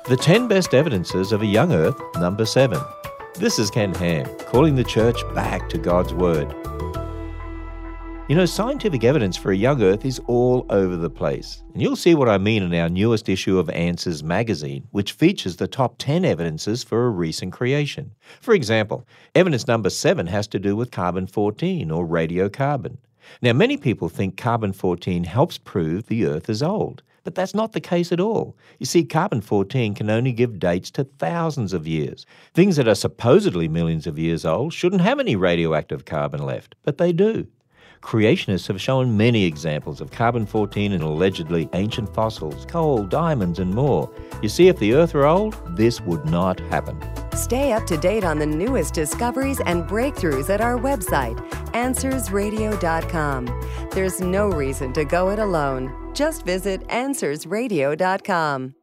The 10 Best Evidences of a Young Earth, number 7. This is Ken Ham, calling the church back to God's Word. You know, scientific evidence for a young Earth is all over the place. And you'll see what I mean in our newest issue of Answers magazine, which features the top 10 evidences for a recent creation. For example, evidence number 7 has to do with carbon-14 or radiocarbon. Now, many people think carbon-14 helps prove the Earth is old. But that's not the case at all. You see, carbon-14 can only give dates to thousands of years. Things that are supposedly millions of years old shouldn't have any radioactive carbon left, but they do. Creationists have shown many examples of carbon-14 in allegedly ancient fossils, coal, diamonds, and more. You see, if the Earth were old, this would not happen. Stay up to date on the newest discoveries and breakthroughs at our website, AnswersRadio.com. There's no reason to go it alone. Just visit AnswersRadio.com.